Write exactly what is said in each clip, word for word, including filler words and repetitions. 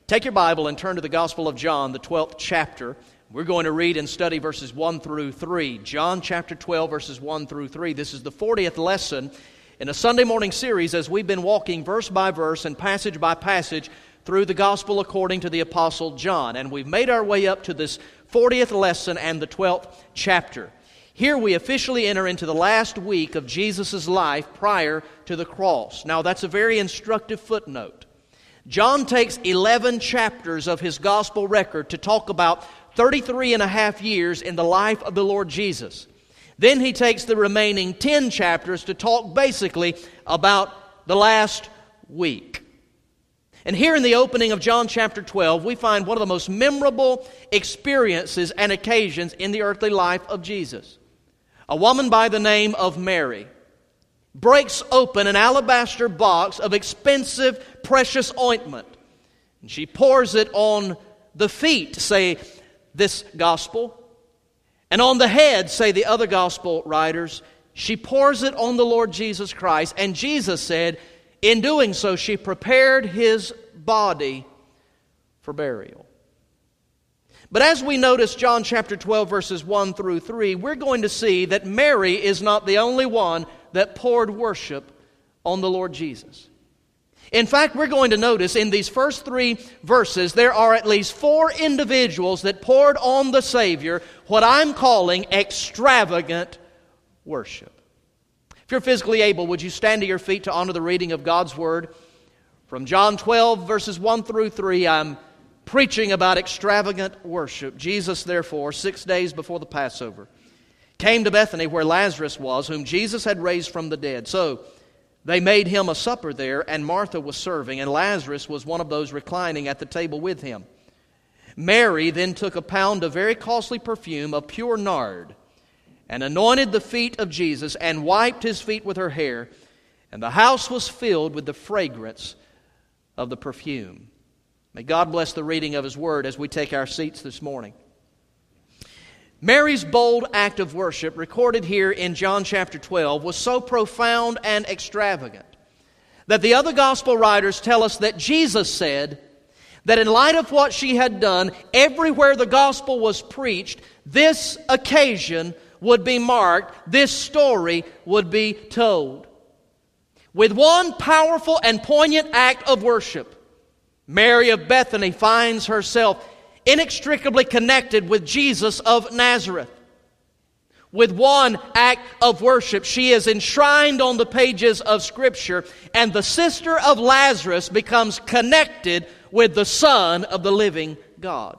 Take your Bible and turn to the Gospel of John, the twelfth chapter. We're going to read and study verses one through three. John chapter twelve, verses one through three. This is the fortieth lesson in a Sunday morning series as we've been walking verse by verse and passage by passage through the Gospel according to the Apostle John. And we've made our way up to this fortieth lesson and the twelfth chapter. Here we officially enter into the last week of Jesus' life prior to the cross. Now that's a very instructive footnote. John takes eleven chapters of his gospel record to talk about thirty-three and a half years in the life of the Lord Jesus. Then he takes the remaining ten chapters to talk basically about the last week. And here in the opening of John chapter twelve, we find one of the most memorable experiences and occasions in the earthly life of Jesus. A woman by the name of Mary breaks open an alabaster box of expensive, precious ointment. And she pours it on the feet, say this gospel, and on the head, say the other gospel writers. She pours it on the Lord Jesus Christ, and Jesus said, in doing so, she prepared His body for burial. But as we notice John chapter twelve, verses one through three, we're going to see that Mary is not the only one that poured worship on the Lord Jesus. In fact, we're going to notice in these first three verses, there are at least four individuals that poured on the Savior what I'm calling extravagant worship. If you're physically able, would you stand to your feet to honor the reading of God's Word? From John twelve, verses one through three, I'm preaching about extravagant worship. Jesus, therefore, six days before the Passover, came to Bethany where Lazarus was, whom Jesus had raised from the dead. So they made him a supper there, and Martha was serving, and Lazarus was one of those reclining at the table with him. Mary then took a pound of very costly perfume of pure nard, and anointed the feet of Jesus, and wiped His feet with her hair, and the house was filled with the fragrance of the perfume. May God bless the reading of His Word as we take our seats this morning. Mary's bold act of worship, recorded here in John chapter twelve, was so profound and extravagant that the other gospel writers tell us that Jesus said that in light of what she had done, everywhere the gospel was preached, this occasion would be marked, this story would be told. With one powerful and poignant act of worship, Mary of Bethany finds herself inextricably connected with Jesus of Nazareth. With one act of worship, she is enshrined on the pages of Scripture, and the sister of Lazarus becomes connected with the Son of the living God.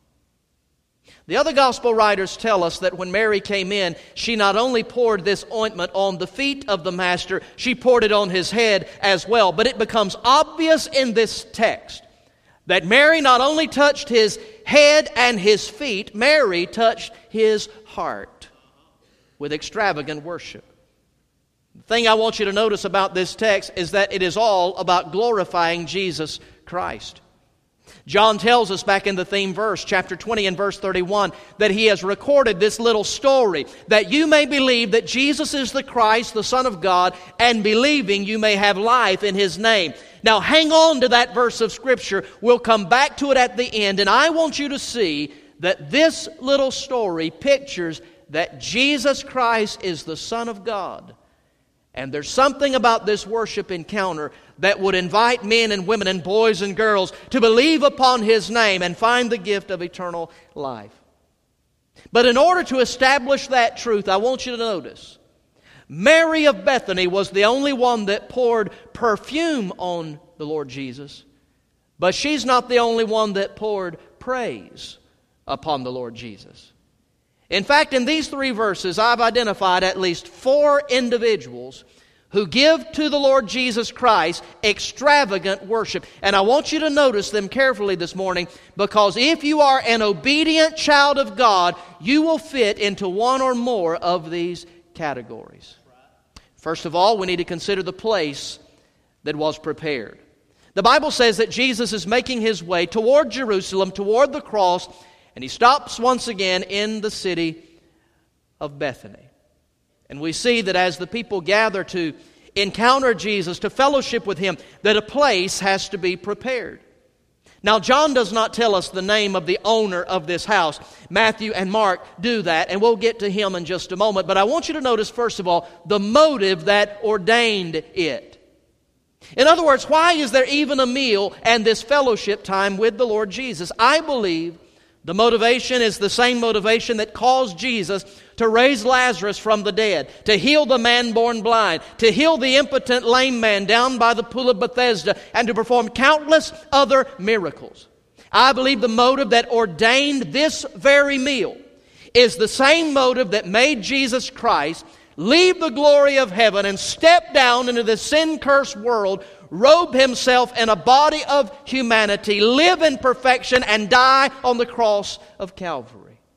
The other gospel writers tell us that when Mary came in, she not only poured this ointment on the feet of the Master, she poured it on His head as well. But it becomes obvious in this text that Mary not only touched His head and His feet, Mary touched His heart with extravagant worship. The thing I want you to notice about this text is that it is all about glorifying Jesus Christ. John tells us back in the theme verse, chapter twenty and verse thirty-one, that he has recorded this little story, that you may believe that Jesus is the Christ, the Son of God, and believing you may have life in His name. Now hang on to that verse of Scripture. We'll come back to it at the end, and I want you to see that this little story pictures that Jesus Christ is the Son of God. And there's something about this worship encounter that would invite men and women and boys and girls to believe upon His name and find the gift of eternal life. But in order to establish that truth, I want you to notice, Mary of Bethany was the only one that poured perfume on the Lord Jesus, but she's not the only one that poured praise upon the Lord Jesus. In fact, in these three verses, I've identified at least four individuals who give to the Lord Jesus Christ extravagant worship. And I want you to notice them carefully this morning, because if you are an obedient child of God, you will fit into one or more of these categories. First of all, we need to consider the place that was prepared. The Bible says that Jesus is making His way toward Jerusalem, toward the cross, and He stops once again in the city of Bethany. And we see that as the people gather to encounter Jesus, to fellowship with Him, that a place has to be prepared. Now, John does not tell us the name of the owner of this house. Matthew and Mark do that, and we'll get to him in just a moment. But I want you to notice, first of all, the motive that ordained it. In other words, why is there even a meal and this fellowship time with the Lord Jesus? I believe the motivation is the same motivation that caused Jesus to raise Lazarus from the dead, to heal the man born blind, to heal the impotent lame man down by the pool of Bethesda, and to perform countless other miracles. I believe the motive that ordained this very meal is the same motive that made Jesus Christ leave the glory of heaven and step down into the sin-cursed world, robe himself in a body of humanity, live in perfection, and die on the cross of Calvary.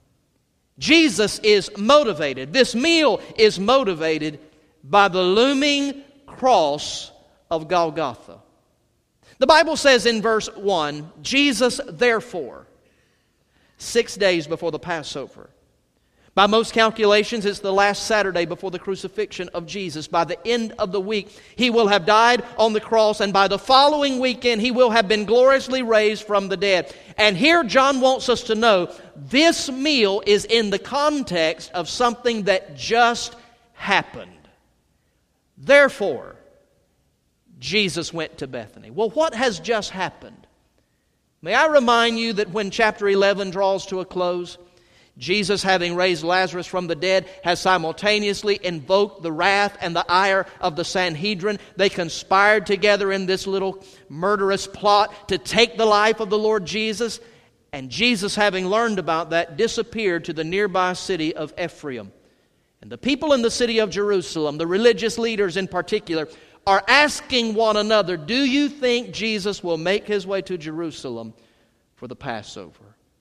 Jesus is motivated. This meal is motivated by the looming cross of Golgotha. The Bible says in verse one, Jesus therefore, six days before the Passover. By most calculations, it's the last Saturday before the crucifixion of Jesus. By the end of the week, He will have died on the cross, and by the following weekend, He will have been gloriously raised from the dead. And here John wants us to know this meal is in the context of something that just happened. Therefore, Jesus went to Bethany. Well, what has just happened? May I remind you that when chapter eleven draws to a close, Jesus, having raised Lazarus from the dead, has simultaneously invoked the wrath and the ire of the Sanhedrin. They conspired together in this little murderous plot to take the life of the Lord Jesus. And Jesus, having learned about that, disappeared to the nearby city of Ephraim. And the people in the city of Jerusalem, the religious leaders in particular, are asking one another, do you think Jesus will make His way to Jerusalem for the Passover?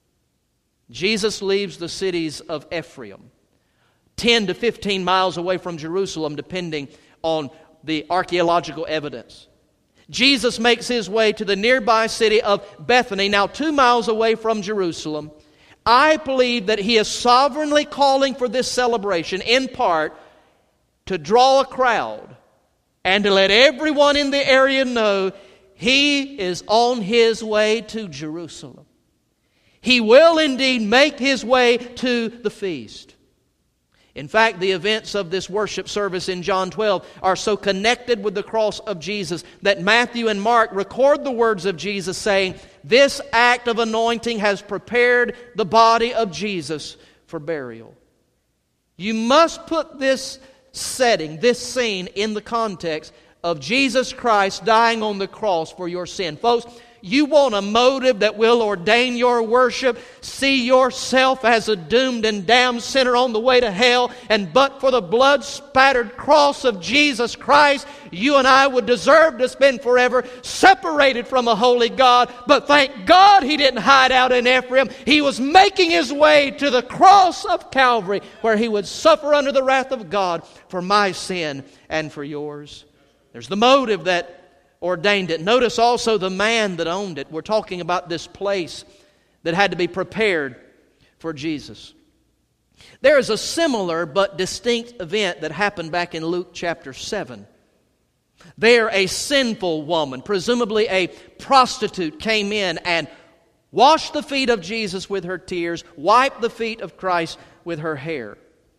Jesus leaves the cities of Ephraim, ten to fifteen miles away from Jerusalem, depending on the archaeological evidence. Jesus makes His way to the nearby city of Bethany, now two miles away from Jerusalem. I believe that He is sovereignly calling for this celebration, in part, to draw a crowd and to let everyone in the area know He is on His way to Jerusalem. He will indeed make His way to the feast. In fact, the events of this worship service in John twelve are so connected with the cross of Jesus that Matthew and Mark record the words of Jesus saying, this act of anointing has prepared the body of Jesus for burial. You must put this setting, this scene, in the context of Jesus Christ dying on the cross for your sin. Folks, you want a motive that will ordain your worship. See yourself as a doomed and damned sinner on the way to hell. And but for the blood-spattered cross of Jesus Christ, you and I would deserve to spend forever separated from a holy God. But thank God He didn't hide out in Ephraim. He was making His way to the cross of Calvary, where He would suffer under the wrath of God for my sin and for yours. There's the motive that ordained it. Notice also the man that owned it. We're talking about this place that had to be prepared for Jesus. There is a similar but distinct event that happened back in Luke chapter seven. There, a sinful woman, presumably a prostitute, came in and washed the feet of Jesus with her tears, wiped the feet of Christ with her hair.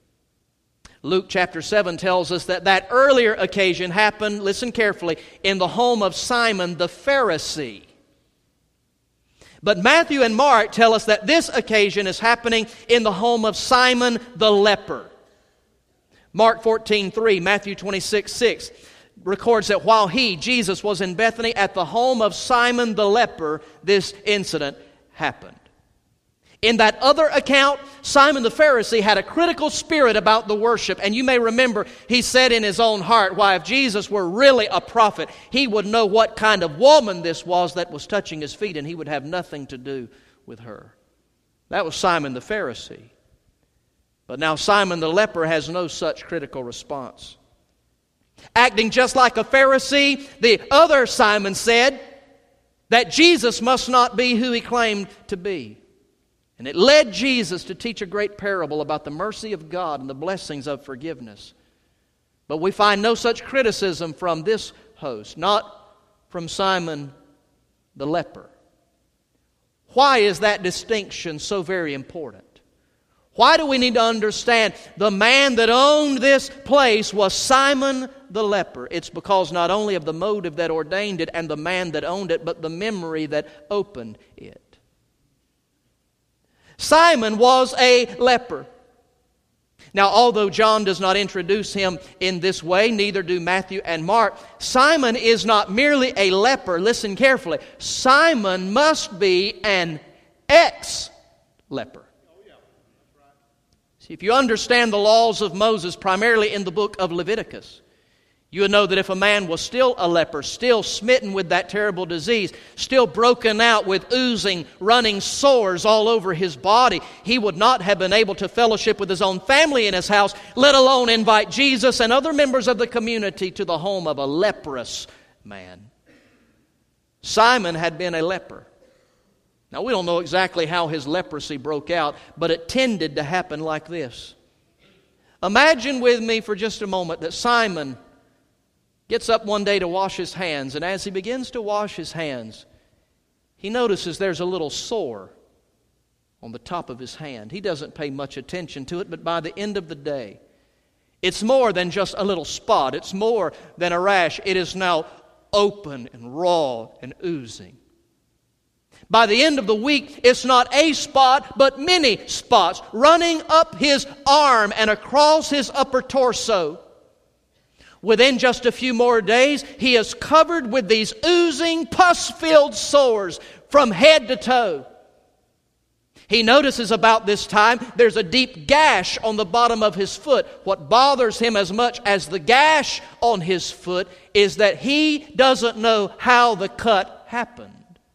Luke chapter seven tells us that that earlier occasion happened, listen carefully, in the home of Simon the Pharisee. But Matthew and Mark tell us that this occasion is happening in the home of Simon the leper. Mark fourteen three, Matthew twenty-six six records that while he, Jesus, was in Bethany at the home of Simon the leper, this incident happened. In that other account, Simon the Pharisee had a critical spirit about the worship. And you may remember, he said in his own heart, why, if Jesus were really a prophet, he would know what kind of woman this was that was touching his feet, and he would have nothing to do with her. That was Simon the Pharisee. But now Simon the leper has no such critical response. Acting just like a Pharisee, the other Simon said that Jesus must not be who He claimed to be. And it led Jesus to teach a great parable about the mercy of God and the blessings of forgiveness. But we find no such criticism from this host, not from Simon the leper. Why is that distinction so very important? Why do we need to understand the man that owned this place was Simon the leper? It's because not only of the motive that ordained it and the man that owned it, but the memory that opened it. Simon was a leper. Now, although John does not introduce him in this way, neither do Matthew and Mark, Simon is not merely a leper. Listen carefully. Simon must be an ex-leper. See, if you understand the laws of Moses, primarily in the book of Leviticus, you would know that if a man was still a leper, still smitten with that terrible disease, still broken out with oozing, running sores all over his body, he would not have been able to fellowship with his own family in his house, let alone invite Jesus and other members of the community to the home of a leprous man. Simon had been a leper. Now, we don't know exactly how his leprosy broke out, but it tended to happen like this. Imagine with me for just a moment that Simon gets up one day to wash his hands, and as he begins to wash his hands, he notices there's a little sore on the top of his hand. He doesn't pay much attention to it, but by the end of the day, it's more than just a little spot. It's more than a rash. It is now open and raw and oozing. By the end of the week, it's not a spot, but many spots running up his arm and across his upper torso. Within just a few more days, he is covered with these oozing, pus-filled sores from head to toe. He notices about this time there's a deep gash on the bottom of his foot. What bothers him as much as the gash on his foot is that he doesn't know how the cut happened.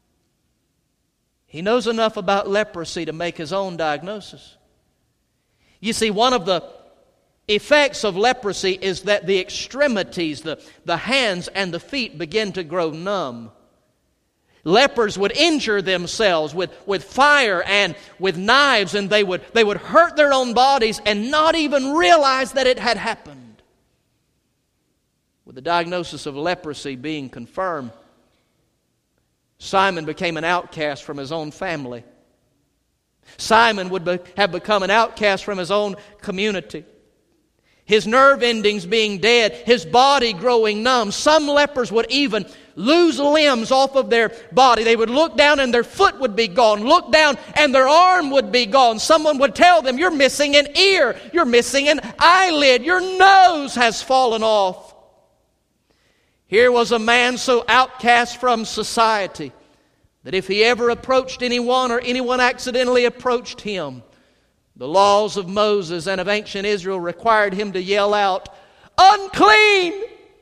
He knows enough about leprosy to make his own diagnosis. You see, one of the effects of leprosy is that the extremities, the, the hands and the feet begin to grow numb. Lepers would injure themselves with, with fire and with knives, and they would, they would hurt their own bodies and not even realize that it had happened. With the diagnosis of leprosy being confirmed, Simon became an outcast from his own family. Simon would be, have become an outcast from his own community. His nerve endings being dead, his body growing numb. Some lepers would even lose limbs off of their body. They would look down and their foot would be gone. Look down and their arm would be gone. Someone would tell them, you're missing an ear. You're missing an eyelid. Your nose has fallen off. Here was a man so outcast from society that if he ever approached anyone or anyone accidentally approached him, the laws of Moses and of ancient Israel required him to yell out, "Unclean!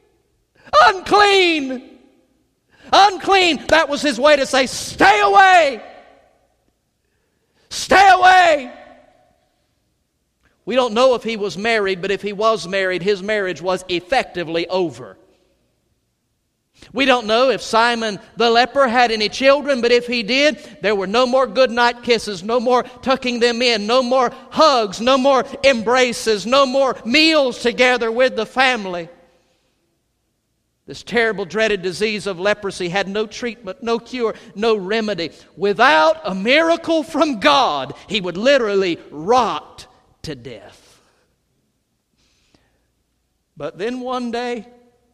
Unclean! Unclean!" That was his way to say, "Stay away! Stay away!" We don't know if he was married, but if he was married, his marriage was effectively over. We don't know if Simon the leper had any children, but if he did, there were no more goodnight kisses, no more tucking them in, no more hugs, no more embraces, no more meals together with the family. This terrible, dreaded disease of leprosy had no treatment, no cure, no remedy. Without a miracle from God, he would literally rot to death. But then one day,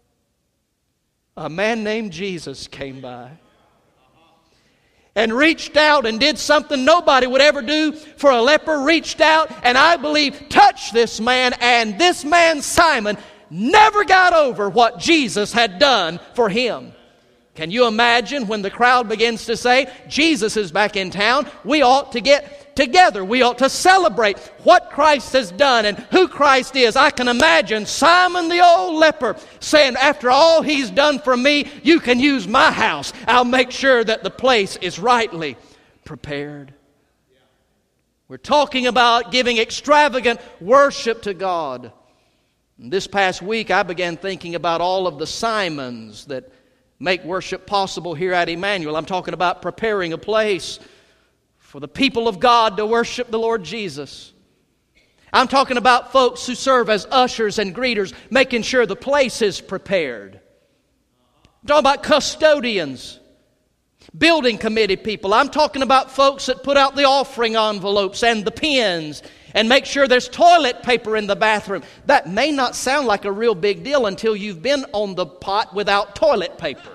a man named Jesus came by and reached out and did something nobody would ever do for a leper. Reached out and I believe touched this man, and this man, Simon, never got over what Jesus had done for him. Can you imagine when the crowd begins to say, Jesus is back in town, we ought to get together. We ought to celebrate what Christ has done and who Christ is. I can imagine Simon the old leper saying, after all he's done for me, you can use my house. I'll make sure that the place is rightly prepared. We're talking about giving extravagant worship to God. This past week I began thinking about all of the Simons that make worship possible here at Emmanuel. I'm talking about preparing a place for the people of God to worship the Lord Jesus. I'm talking about folks who serve as ushers and greeters, making sure the place is prepared. I'm talking about custodians, building committee people. I'm talking about folks that put out the offering envelopes and the pens and make sure there's toilet paper in the bathroom. That may not sound like a real big deal until you've been on the pot without toilet paper.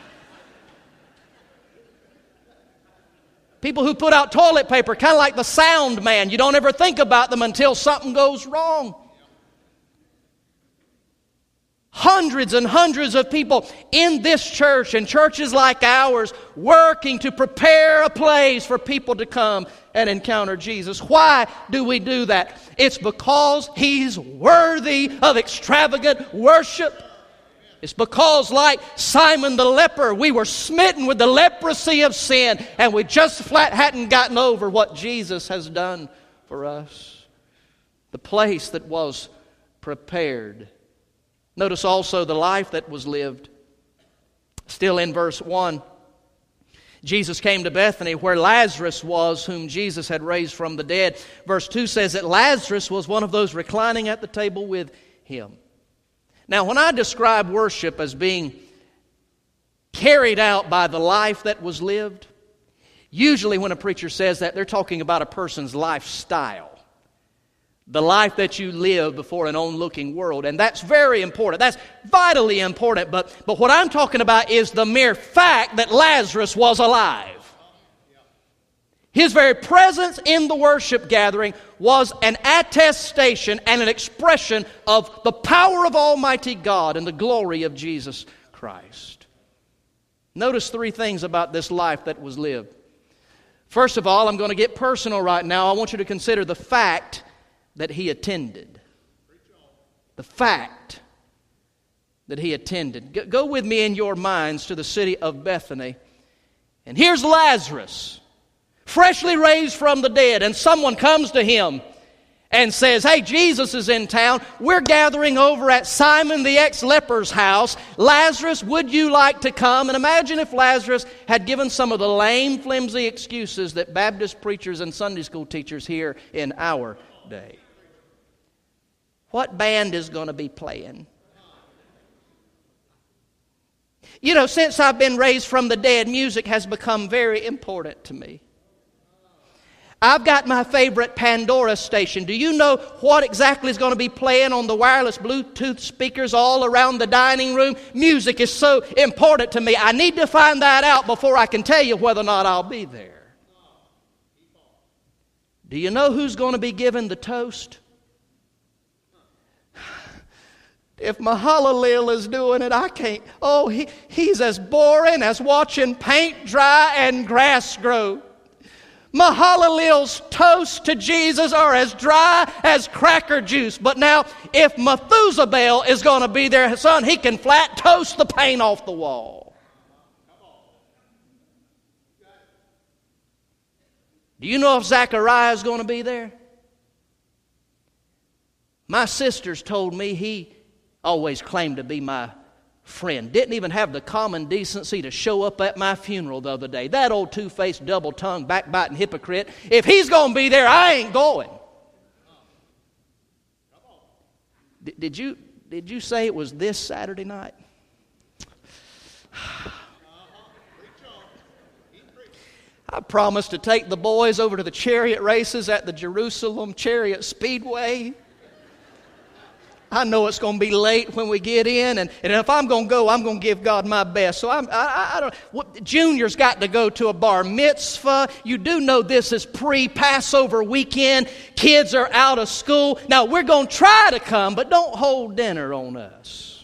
People who put out toilet paper, kind of like the sound man. You don't ever think about them until something goes wrong. Hundreds and hundreds of people in this church and churches like ours working to prepare a place for people to come and encounter Jesus. Why do we do that? It's because He's worthy of extravagant worship. It's because, like Simon the leper, we were smitten with the leprosy of sin, and we just flat hadn't gotten over what Jesus has done for us. The place that was prepared. Notice also the life that was lived. Still in verse one, Jesus came to Bethany where Lazarus was, whom Jesus had raised from the dead. Verse two says that Lazarus was one of those reclining at the table with Him. Now, when I describe worship as being carried out by the life that was lived, usually when a preacher says that, they're talking about a person's lifestyle. The life that you live before an onlooking world. And that's very important. That's vitally important. But, but what I'm talking about is the mere fact that Lazarus was alive. His very presence in the worship gathering was an attestation and an expression of the power of Almighty God and the glory of Jesus Christ. Notice three things about this life that was lived. First of all, I'm going to get personal right now. I want you to consider the fact that He attended. The fact that He attended. Go with me in your minds to the city of Bethany. And here's Lazarus, freshly raised from the dead, and someone comes to him and says, hey, Jesus is in town. We're gathering over at Simon the ex-leper's house. Lazarus, would you like to come? And imagine if Lazarus had given some of the lame, flimsy excuses that Baptist preachers and Sunday school teachers hear in our day. What band is going to be playing? You know, since I've been raised from the dead, music has become very important to me. I've got my favorite Pandora station. Do you know what exactly is going to be playing on the wireless Bluetooth speakers all around the dining room? Music is so important to me. I need to find that out before I can tell you whether or not I'll be there. Do you know who's going to be given the toast? If Mahalalel is doing it, I can't. Oh, he, he's as boring as watching paint dry and grass grow. Mahalalel's toast to Jesus are as dry as cracker juice. But now, if Methuselah is going to be there, son, he can flat toast the paint off the wall. Do you know if Zechariah is going to be there? My sisters told me he always claimed to be my friend. Didn't even have the common decency to show up at my funeral the other day. That old two-faced, double-tongued, backbiting hypocrite. If he's going to be there, I ain't going. D- did you, did you say it was this Saturday night? I promised to take the boys over to the chariot races at the Jerusalem Chariot Speedway. I know it's going to be late when we get in, and, and if I'm going to go, I'm going to give God my best. So I'm, I, I don't. What, Junior's got to go to a bar mitzvah. You do know this is pre-Passover weekend. Kids are out of school. Now we're going to try to come, but don't hold dinner on us.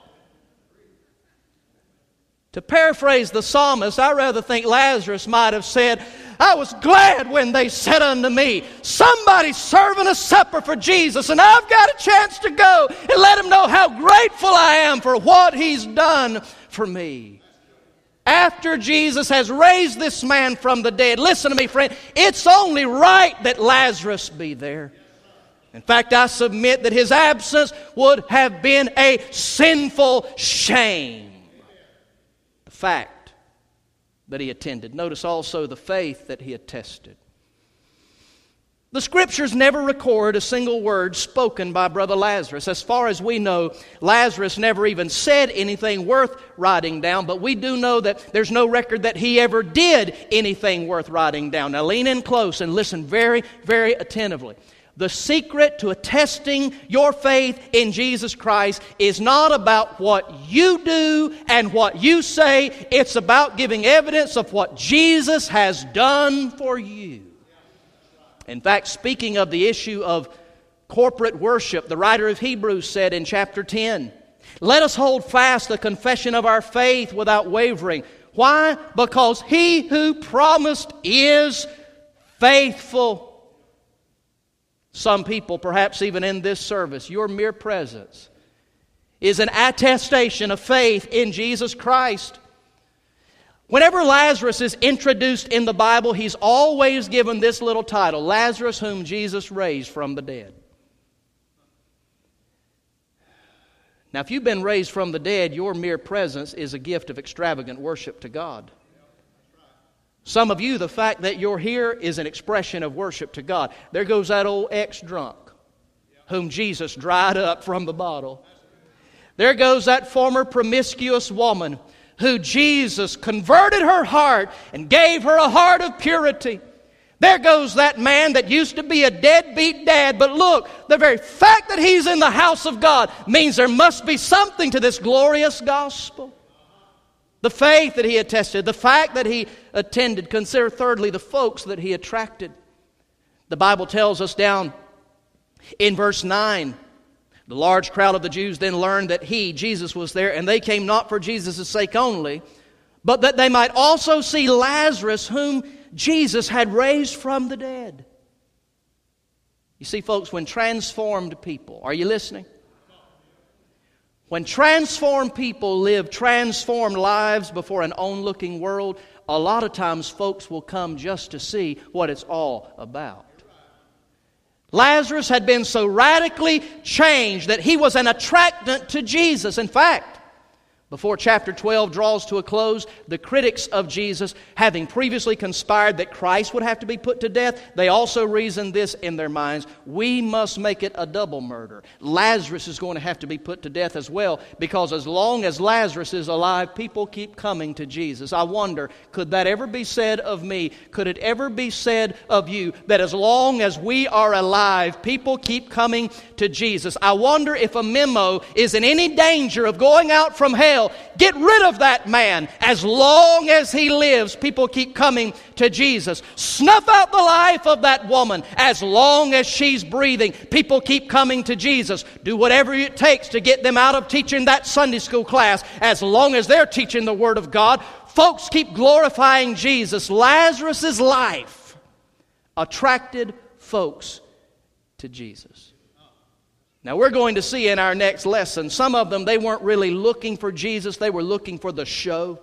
To paraphrase the psalmist, I rather think Lazarus might have said, I was glad when they said unto me, somebody's serving a supper for Jesus, and I've got a chance to go and let him know how grateful I am for what he's done for me. After Jesus has raised this man from the dead, listen to me, friend, it's only right that Lazarus be there. In fact, I submit that his absence would have been a sinful shame. The fact that he attended. Notice also the faith that he attested. The Scriptures never record a single word spoken by Brother Lazarus. As far as we know, Lazarus never even said anything worth writing down, but we do know that there's no record that he ever did anything worth writing down. Now lean in close and listen very, very attentively. The secret to attesting your faith in Jesus Christ is not about what you do and what you say. It's about giving evidence of what Jesus has done for you. In fact, speaking of the issue of corporate worship, the writer of Hebrews said in chapter ten, "Let us hold fast the confession of our faith without wavering." Why? Because He who promised is faithful. Some people, perhaps even in this service, your mere presence is an attestation of faith in Jesus Christ. Whenever Lazarus is introduced in the Bible, he's always given this little title, Lazarus whom Jesus raised from the dead. Now, if you've been raised from the dead, your mere presence is a gift of extravagant worship to God. Some of you, the fact that you're here is an expression of worship to God. There goes that old ex-drunk whom Jesus dried up from the bottle. There goes that former promiscuous woman who Jesus converted her heart and gave her a heart of purity. There goes that man that used to be a deadbeat dad, but look, the very fact that he's in the house of God means there must be something to this glorious gospel. The faith that he attested, the fact that he attended. Consider thirdly the folks that he attracted. The Bible tells us down in verse nine, the large crowd of the Jews then learned that he, Jesus, was there, and they came not for Jesus' sake only, but that they might also see Lazarus, whom Jesus had raised from the dead. You see, folks, when transformed people, are you listening? When transformed people live transformed lives before an onlooking world, a lot of times folks will come just to see what it's all about. Lazarus had been so radically changed that he was an attractant to Jesus. In fact, before chapter twelve draws to a close, the critics of Jesus, having previously conspired that Christ would have to be put to death, they also reasoned this in their minds: we must make it a double murder. Lazarus is going to have to be put to death as well, because as long as Lazarus is alive, people keep coming to Jesus. I wonder, could that ever be said of me? Could it ever be said of you that as long as we are alive, people keep coming to Jesus? I wonder if a memo is in any danger of going out from hell. Get rid of that man. As long as he lives, people keep coming to Jesus. Snuff out the life of that woman. As long as she's breathing, people keep coming to Jesus. Do whatever it takes to get them out of teaching that Sunday school class. As long as they're teaching the Word of God, folks keep glorifying Jesus. Lazarus' life attracted folks to Jesus. Now, we're going to see in our next lesson, some of them, they weren't really looking for Jesus. They were looking for the show.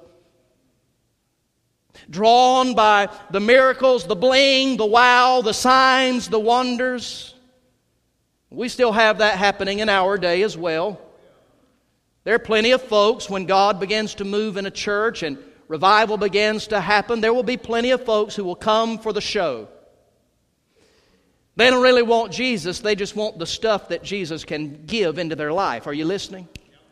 Drawn by the miracles, the bling, the wow, the signs, the wonders. We still have that happening in our day as well. There are plenty of folks, when God begins to move in a church and revival begins to happen, there will be plenty of folks who will come for the show. They don't really want Jesus. They just want the stuff that Jesus can give into their life. Are you listening?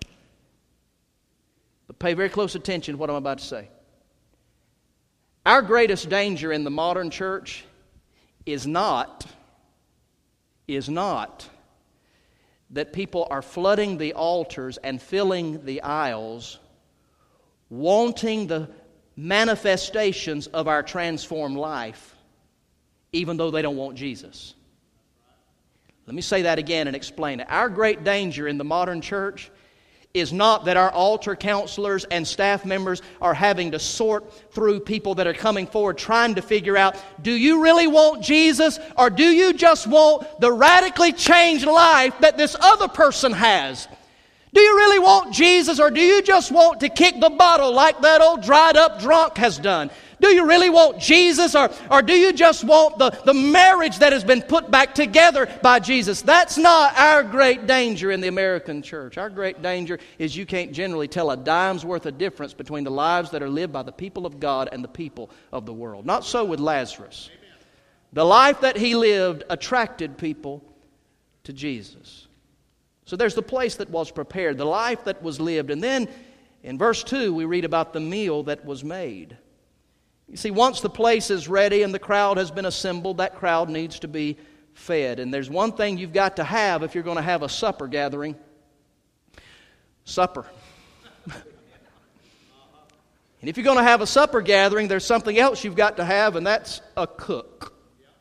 But pay very close attention to what I'm about to say. Our greatest danger in the modern church is not, is not that people are flooding the altars and filling the aisles, wanting the manifestations of our transformed life, even though they don't want Jesus. Let me say that again and explain it. Our great danger in the modern church is not that our altar counselors and staff members are having to sort through people that are coming forward trying to figure out, do you really want Jesus, or do you just want the radically changed life that this other person has? Do you really want Jesus, or do you just want to kick the bottle like that old dried up drunk has done? Do you really want Jesus, or, or do you just want the, the marriage that has been put back together by Jesus? That's not our great danger in the American church. Our great danger is you can't generally tell a dime's worth of difference between the lives that are lived by the people of God and the people of the world. Not so with Lazarus. The life that he lived attracted people to Jesus. So there's the place that was prepared, the life that was lived. And then in verse two, we read about the meal that was made. You see, once the place is ready and the crowd has been assembled, that crowd needs to be fed. And there's one thing you've got to have if you're going to have a supper gathering. Supper. And if you're going to have a supper gathering, there's something else you've got to have, and that's a cook.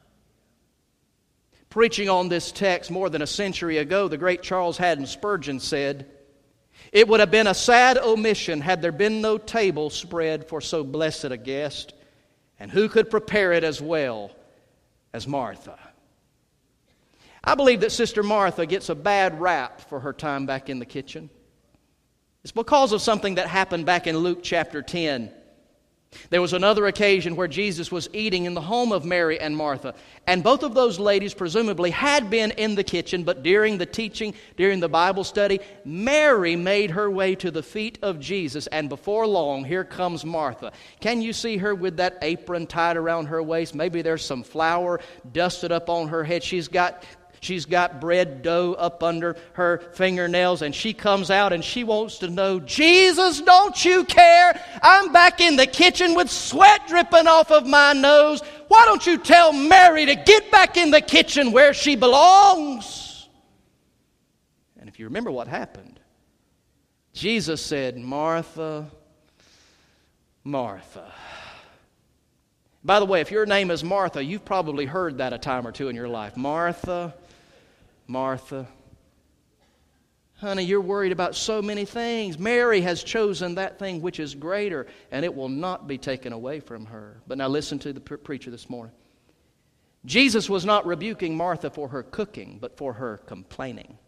Preaching on this text more than a century ago, the great Charles Haddon Spurgeon said, "It would have been a sad omission had there been no table spread for so blessed a guest, and who could prepare it as well as Martha?" I believe that Sister Martha gets a bad rap for her time back in the kitchen. It's because of something that happened back in Luke chapter ten. There was another occasion where Jesus was eating in the home of Mary and Martha. And both of those ladies presumably had been in the kitchen, but during the teaching, during the Bible study, Mary made her way to the feet of Jesus. And before long, here comes Martha. Can you see her with that apron tied around her waist? Maybe there's some flour dusted up on her head. She's got... She's got bread dough up under her fingernails, and she comes out and she wants to know, "Jesus, don't you care? I'm back in the kitchen with sweat dripping off of my nose. Why don't you tell Mary to get back in the kitchen where she belongs?" And if you remember what happened, Jesus said, "Martha, Martha." By the way, if your name is Martha, you've probably heard that a time or two in your life. Martha, Martha. Honey, you're worried about so many things. Mary has chosen that thing which is greater, and it will not be taken away from her. But now listen to the pre- preacher this morning. Jesus was not rebuking Martha for her cooking, but for her complaining.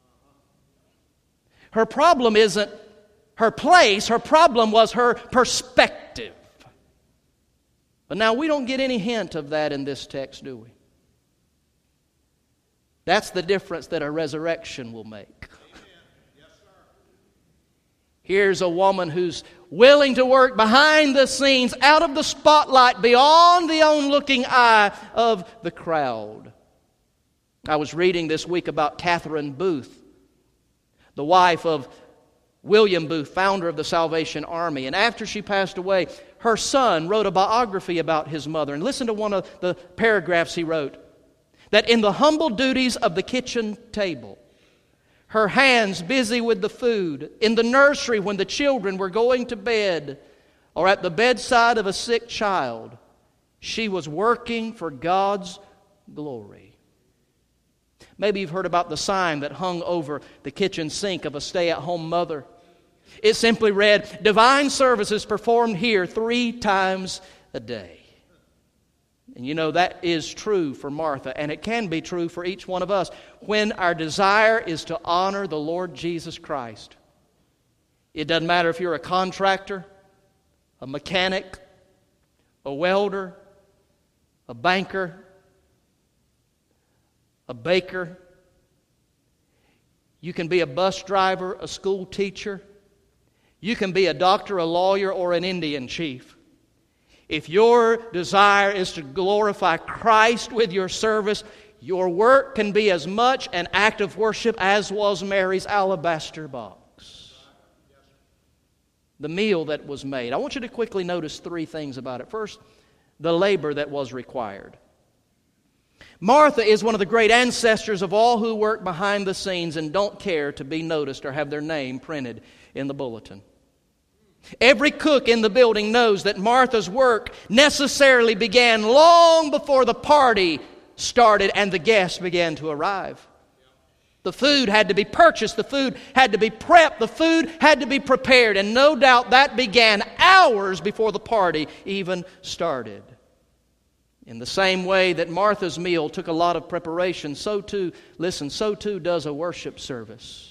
Her problem isn't her place. Her problem was her perspective. But now we don't get any hint of that in this text, do we? That's the difference that a resurrection will make. Yes, sir. Here's a woman who's willing to work behind the scenes, out of the spotlight, beyond the onlooking eye of the crowd. I was reading this week about Catherine Booth, the wife of William Booth, founder of the Salvation Army. And after she passed away, her son wrote a biography about his mother. And listen to one of the paragraphs he wrote. That in the humble duties of the kitchen table, her hands busy with the food, in the nursery when the children were going to bed, or at the bedside of a sick child, she was working for God's glory. Maybe you've heard about the sign that hung over the kitchen sink of a stay-at-home mother. It simply read, "Divine services performed here three times a day." And you know, that is true for Martha, and it can be true for each one of us. When our desire is to honor the Lord Jesus Christ, it doesn't matter if you're a contractor, a mechanic, a welder, a banker, a baker. You can be a bus driver, a school teacher. You can be a doctor, a lawyer, or an Indian chief. If your desire is to glorify Christ with your service, your work can be as much an act of worship as was Mary's alabaster box. The meal that was made. I want you to quickly notice three things about it. First, the labor that was required. Martha is one of the great ancestors of all who work behind the scenes and don't care to be noticed or have their name printed in the bulletin. Every cook in the building knows that Martha's work necessarily began long before the party started and the guests began to arrive. The food had to be purchased, the food had to be prepped, the food had to be prepared, and no doubt that began hours before the party even started. In the same way that Martha's meal took a lot of preparation, so too, listen, so too does a worship service.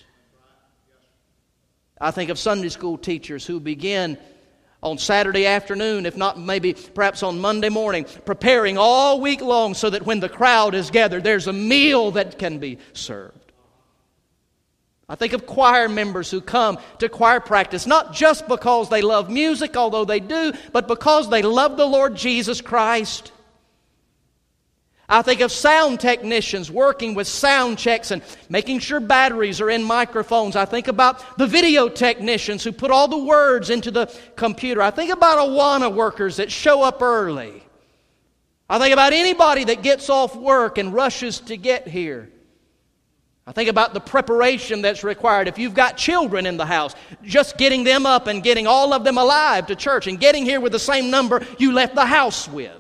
I think of Sunday school teachers who begin on Saturday afternoon, if not maybe perhaps on Monday morning, preparing all week long so that when the crowd is gathered, there's a meal that can be served. I think of choir members who come to choir practice, not just because they love music, although they do, but because they love the Lord Jesus Christ. I think of sound technicians working with sound checks and making sure batteries are in microphones. I think about the video technicians who put all the words into the computer. I think about Awana workers that show up early. I think about anybody that gets off work and rushes to get here. I think about the preparation that's required. If you've got children in the house, just getting them up and getting all of them alive to church and getting here with the same number you left the house with.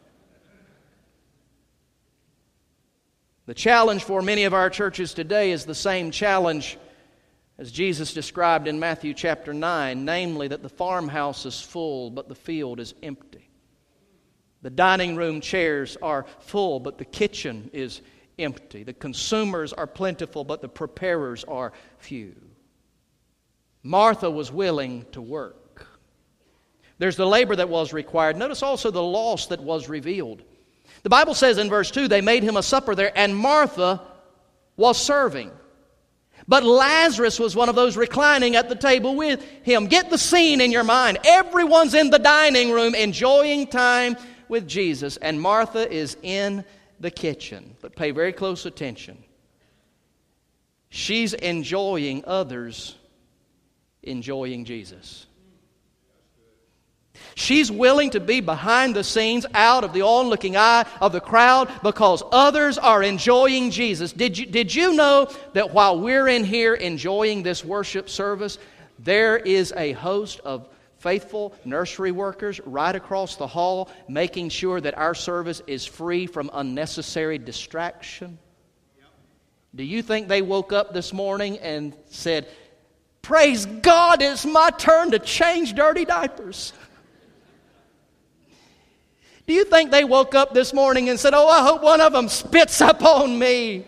The challenge for many of our churches today is the same challenge as Jesus described in Matthew chapter nine, namely that the farmhouse is full, but the field is empty. The dining room chairs are full, but the kitchen is empty. The consumers are plentiful, but the preparers are few. Martha was willing to work. There's the labor that was required. Notice also the loss that was revealed. The Bible says in verse two, they made him a supper there, and Martha was serving. But Lazarus was one of those reclining at the table with him. Get the scene in your mind. Everyone's in the dining room enjoying time with Jesus, and Martha is in the kitchen. But pay very close attention. She's enjoying others enjoying Jesus. She's willing to be behind the scenes, out of the onlooking eye of the crowd, because others are enjoying Jesus. Did you, did you know that while we're in here enjoying this worship service, there is a host of faithful nursery workers right across the hall making sure that our service is free from unnecessary distraction? Do you think they woke up this morning and said, "Praise God, it's my turn to change dirty diapers"? Do you think they woke up this morning and said, "Oh, I hope one of them spits up on me"?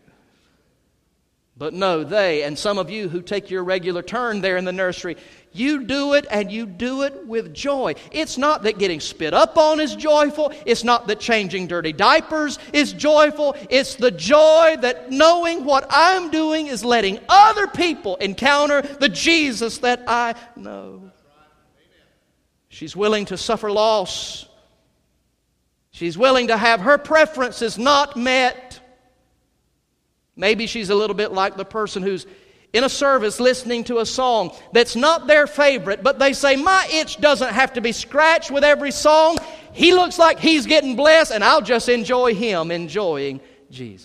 But no, they, and some of you who take your regular turn there in the nursery, you do it and you do it with joy. It's not that getting spit up on is joyful. It's not that changing dirty diapers is joyful. It's the joy that knowing what I'm doing is letting other people encounter the Jesus that I know. She's willing to suffer loss. She's willing to have her preferences not met. Maybe she's a little bit like the person who's in a service listening to a song that's not their favorite, but they say, "My itch doesn't have to be scratched with every song. He looks like he's getting blessed, and I'll just enjoy him enjoying Jesus."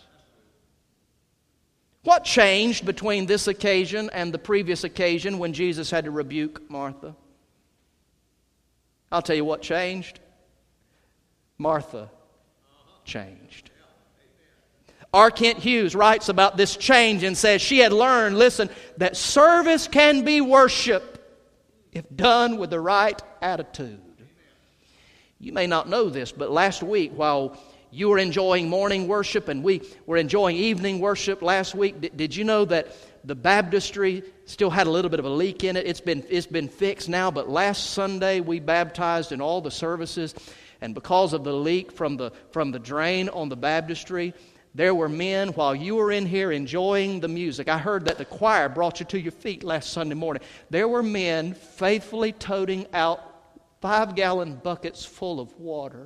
What changed between this occasion and the previous occasion when Jesus had to rebuke Martha? I'll tell you what changed. Martha changed. R. Kent Hughes writes about this change and says she had learned, listen, that service can be worship if done with the right attitude. You may not know this, but last week while you were enjoying morning worship and we were enjoying evening worship last week, did, did you know that the baptistry still had a little bit of a leak in it? It's been, it's been fixed now, but last Sunday we baptized in all the services. And because of the leak from the from the drain on the baptistry, there were men, while you were in here enjoying the music. I heard that the choir brought you to your feet last Sunday morning. There were men faithfully toting out five-gallon buckets full of water.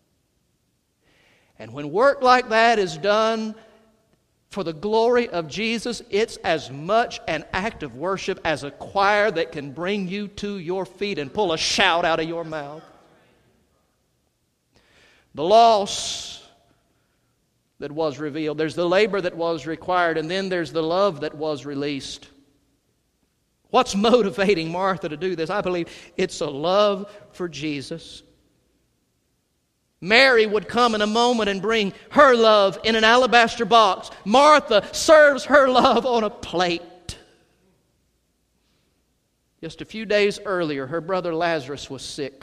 And when work like that is done for the glory of Jesus, it's as much an act of worship as a choir that can bring you to your feet and pull a shout out of your mouth. The loss that was revealed. There's the labor that was required, and then there's the love that was released. What's motivating Martha to do this? I believe it's a love for Jesus. Mary would come in a moment and bring her love in an alabaster box. Martha serves her love on a plate. Just a few days earlier, her brother Lazarus was sick.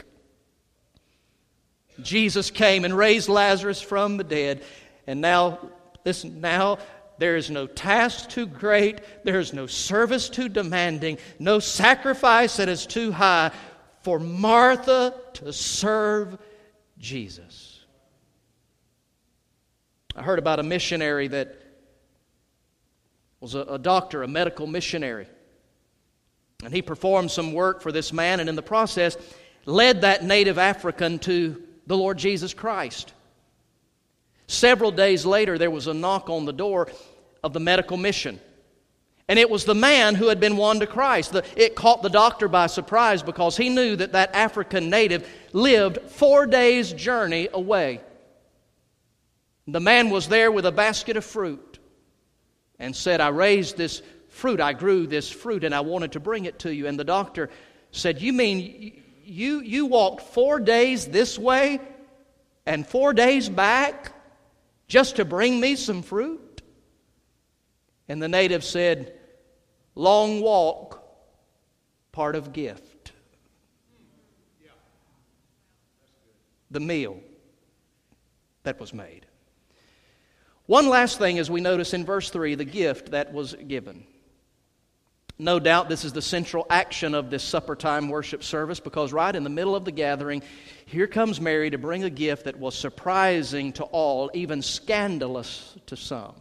Jesus came and raised Lazarus from the dead. And now, listen, now there is no task too great. There is no service too demanding. No sacrifice that is too high for Martha to serve Jesus. I heard about a missionary that was a, a doctor, a medical missionary. And he performed some work for this man, and in the process led that native African to the Lord Jesus Christ. Several days later, there was a knock on the door of the medical mission. And it was the man who had been won to Christ. The, it caught the doctor by surprise because he knew that that African native lived four days' journey away. The man was there with a basket of fruit and said, I raised this fruit, I grew this fruit, and I wanted to bring it to you. And the doctor said, you mean you, you walked four days this way and four days back just to bring me some fruit? And the native said, long walk, part of gift. The meal that was made. One last thing as we notice in verse three, the gift that was given. No doubt this is the central action of this supper time worship service, because right in the middle of the gathering, here comes Mary to bring a gift that was surprising to all, even scandalous to some.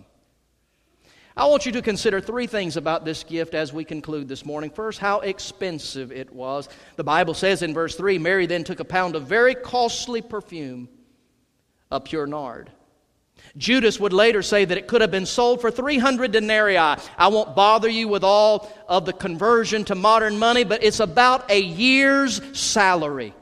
I want you to consider three things about this gift as we conclude this morning. First, how expensive it was. The Bible says in verse three, Mary then took a pound of very costly perfume, a pure nard. Judas would later say that it could have been sold for three hundred denarii. I won't bother you with all of the conversion to modern money, but it's about a year's salary.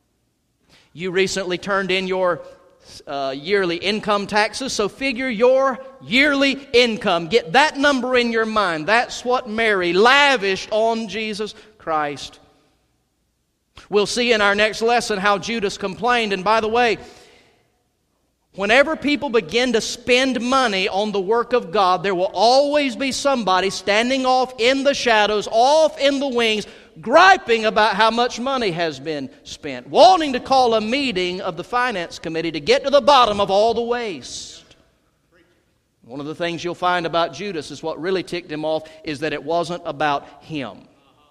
You recently turned in your Uh, yearly income taxes, so figure your yearly income. Get that number in your mind. That's what Mary lavished on Jesus Christ. We'll see in our next lesson how Judas complained. And by the way, whenever people begin to spend money on the work of God, there will always be somebody standing off in the shadows, off in the wings, griping about how much money has been spent, wanting to call a meeting of the finance committee to get to the bottom of all the waste. One of the things you'll find about Judas is what really ticked him off is that it wasn't about him.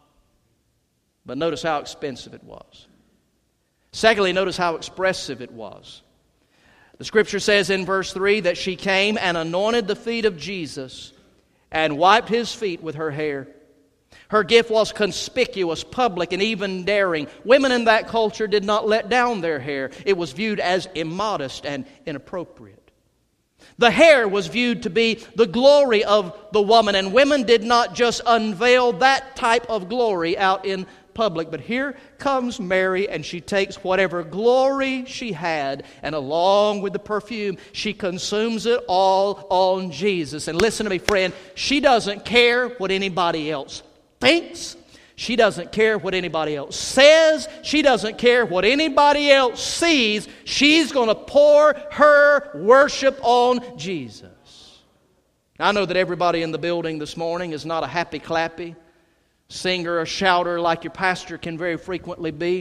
But notice how expensive it was. Secondly, notice how expressive it was. The Scripture says in verse three that she came and anointed the feet of Jesus and wiped His feet with her hair. Her gift was conspicuous, public, and even daring. Women in that culture did not let down their hair. It was viewed as immodest and inappropriate. The hair was viewed to be the glory of the woman, and women did not just unveil that type of glory out in public. But here comes Mary, and she takes whatever glory she had, and along with the perfume, she consumes it all on Jesus. And listen to me, friend, she doesn't care what anybody else thinks. She doesn't care what anybody else says. She doesn't care what anybody else sees. She's going to pour her worship on Jesus. I know that everybody in the building this morning is not a happy-clappy singer or shouter like your pastor can very frequently be.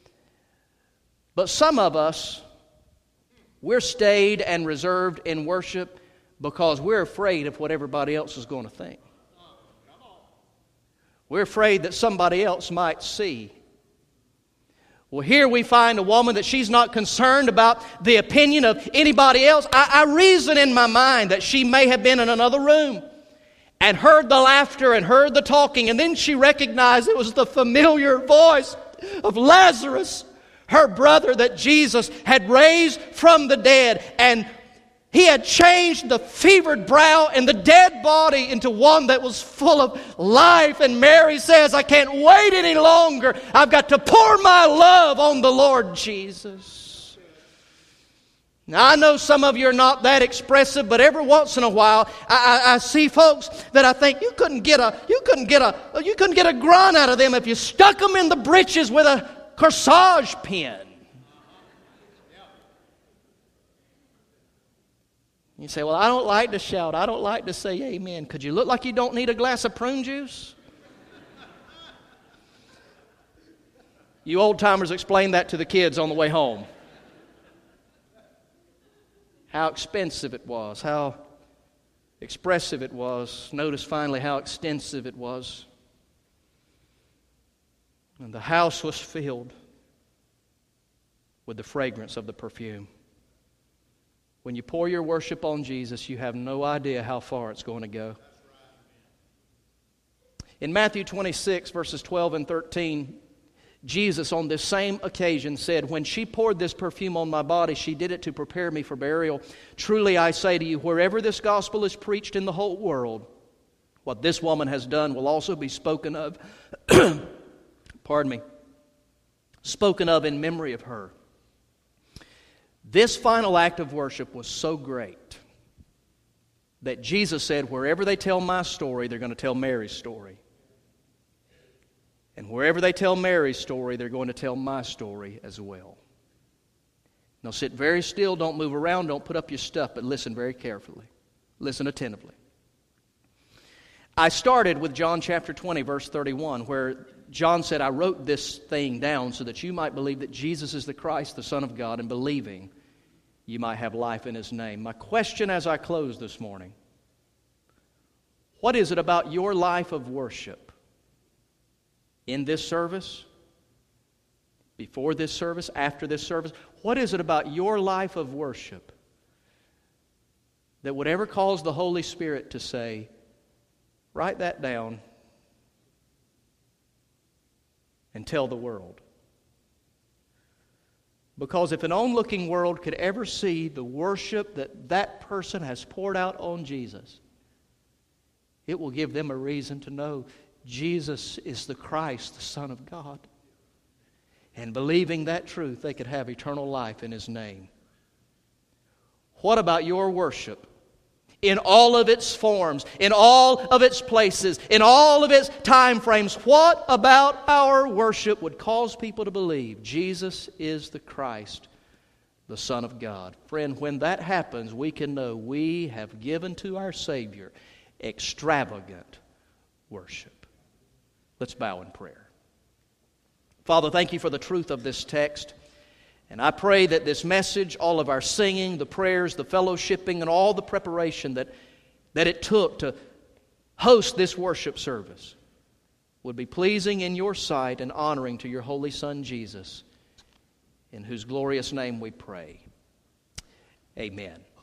But some of us, we're staid and reserved in worship because we're afraid of what everybody else is going to think. We're afraid that somebody else might see. Well, here we find a woman that she's not concerned about the opinion of anybody else. I, I reason in my mind that she may have been in another room and heard the laughter and heard the talking, and then she recognized it was the familiar voice of Lazarus, her brother that Jesus had raised from the dead, and He had changed the fevered brow and the dead body into one that was full of life. And Mary says, I can't wait any longer. I've got to pour my love on the Lord Jesus. Now, I know some of you are not that expressive, but every once in a while, I, I, I see folks that I think you couldn't get a you couldn't get a you couldn't get a grunt out of them if you stuck them in the britches with a corsage pin. You say, well, I don't like to shout. I don't like to say amen. Could you look like you don't need a glass of prune juice? You old-timers explain that to the kids on the way home. How expensive it was. How expressive it was. Notice finally how extensive it was. And the house was filled with the fragrance of the perfume. When you pour your worship on Jesus, you have no idea how far it's going to go. In Matthew twenty-six, verses twelve and thirteen, Jesus on this same occasion said, "When she poured this perfume on my body, she did it to prepare me for burial. Truly I say to you, wherever this gospel is preached in the whole world, what this woman has done will also be spoken of, pardon me, spoken of in memory of her." This final act of worship was so great that Jesus said, wherever they tell my story, they're going to tell Mary's story. And wherever they tell Mary's story, they're going to tell my story as well. Now sit very still, don't move around, don't put up your stuff, but listen very carefully. Listen attentively. I started with John chapter twenty, verse thirty-one, where John said, I wrote this thing down so that you might believe that Jesus is the Christ, the Son of God, and believing you might have life in His name. My question as I close this morning, what is it about your life of worship in this service, before this service, after this service? What is it about your life of worship that would ever cause the Holy Spirit to say, write that down and tell the world? Because if an onlooking world could ever see the worship that that person has poured out on Jesus, it will give them a reason to know Jesus is the Christ, the Son of God. And believing that truth, they could have eternal life in His name. What about your worship? In all of its forms, in all of its places, in all of its time frames, what about our worship would cause people to believe Jesus is the Christ, the Son of God? Friend, when that happens, we can know we have given to our Savior extravagant worship. Let's bow in prayer. Father, thank You for the truth of this text. And I pray that this message, all of our singing, the prayers, the fellowshipping, and all the preparation that, that it took to host this worship service would be pleasing in Your sight and honoring to Your Holy Son, Jesus, in whose glorious name we pray. Amen.